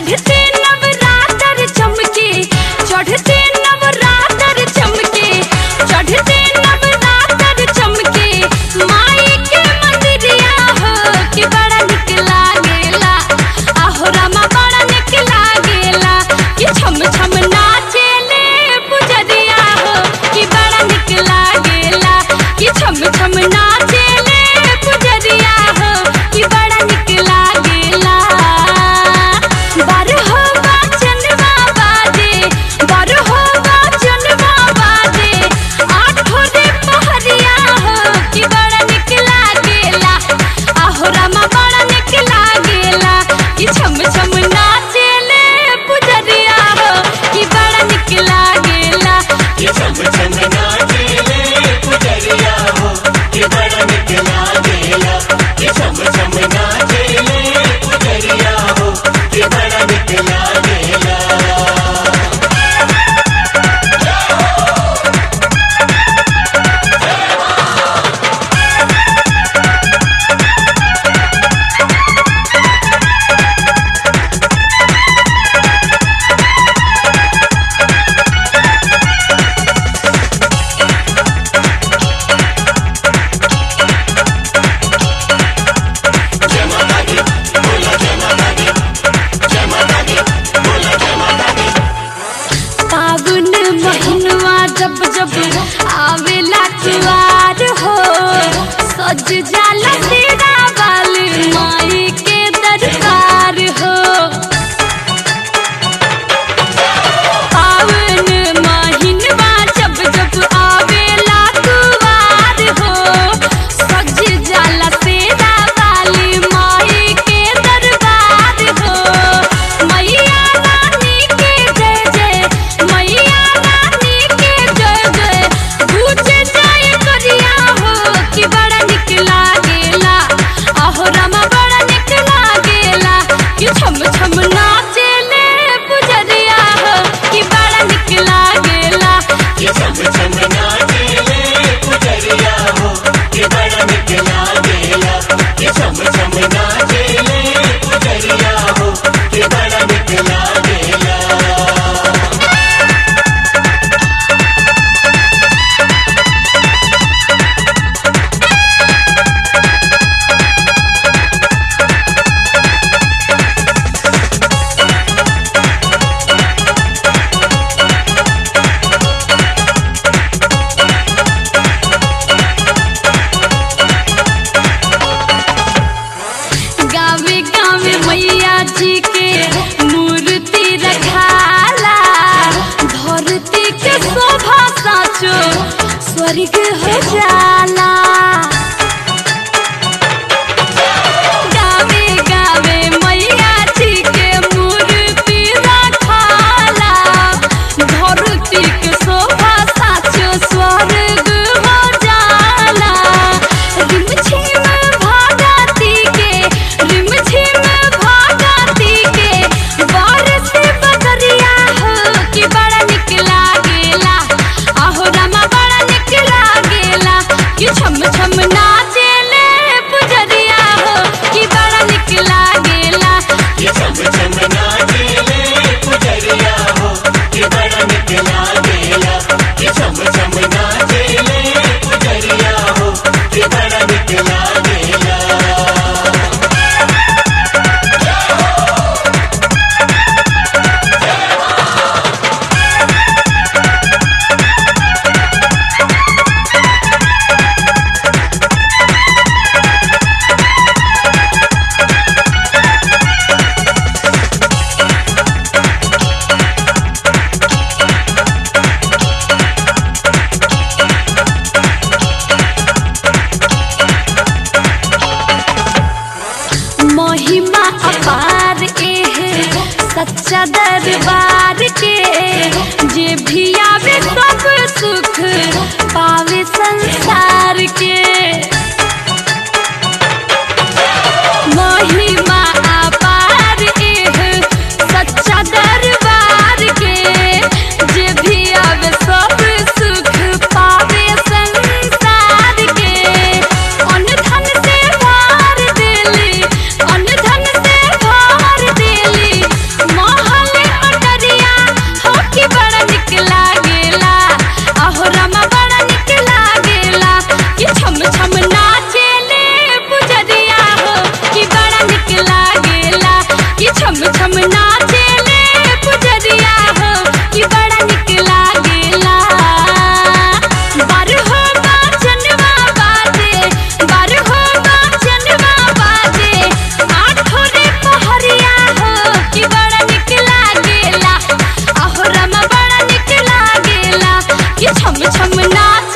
चढ़ते नवरात्र चमके, चढ़ते नवरात्र चमके, चढ़ते नवरात्र चमके, माई के मंदिरिया हो कि बड़ा निक लागेला। आहो रामा बड़ा निक लागेला कि छम छम नाचेले पुजरिया हो कि बड़ा निक लागेला कि छम छम नाचेले पुजरिया हो कि बड़ा निक लागेला। बारहो बाजनवा बाजे, बारहो बाजनवा बाजे, आठो रे पहरिया हो कि बड़ा निक लागेला। आहो रामा बड़ा निक लागेला कि छम छम नाचेले पुजरिया हो कि बड़ा निक लागेला कि छम छम नाचेले पुजरिया हो कि बड़ा निक लागेला। कि छम छम नाचेले पुजरिया हो कि बड़ा निक लागेला। सावन महीनवा जब जब आवेला कुआर हो, सज जाला तेरा वाली माई के दरबार हो। सावन महीनवा जब जब आवेला कुआर हो, सज जाला तेरा वाली माई के दरबार हो। मैया रानी के जय जय, मैया रानी के जय जय, गूंजे जाए करिया हो कि बड़ा निक लागेला। आहो रामा बड़ा निक लागेला कि छम छम नाचेले पुजरिया हो कि बड़ा निक लागेला। कि छम छम नाचेले पुजरिया हो कि बड़ा निक लागेला। कि छम छम नाचेले पुजरिया हो कि बड़ा निक लागेला। गावे गावे मैया जी के मूर्ति रखाला, धरती के शोभा साचो स्वर्ग हो जाला। गावे गावे मैया जी के मूर्ति रखाला, धरती के शोभा साचो स्वर्ग हो जाला। रिमझिम भागती के, रिमझिम भागती के, बारिश बदरिया हो कि बड़ा निक लागेला। आहो रामा बड़ा निक लागेला कि छम छम नाचेले पुजरिया हो कि बड़ा निक लागेला। कि छम छम नाचेले पुजरिया हो कि बड़ा निक लागेला। कि छम छम नाचेले पुजरिया हो कि बड़ा निक लागेला। महिमा अपार एह सच्चा दरबार के, जे भी आवे सब सुख पावे संसार के। महिमा अपार एह सच्चा दरबार के, जे भी आवे सब सुख पावे संसार के। अन्न धन से भर देली, अन्न धन से भर देली, छम नाचेले पुजरिया हो कि बड़ा निक लागेला। बारहो बाजनवा बाजे, बारहो बाजनवा बाजे, आठो रे पहरिया हो कि बड़ा निक लागेला। आहो रमा बड़ा निक लागेला कि छम छम नाच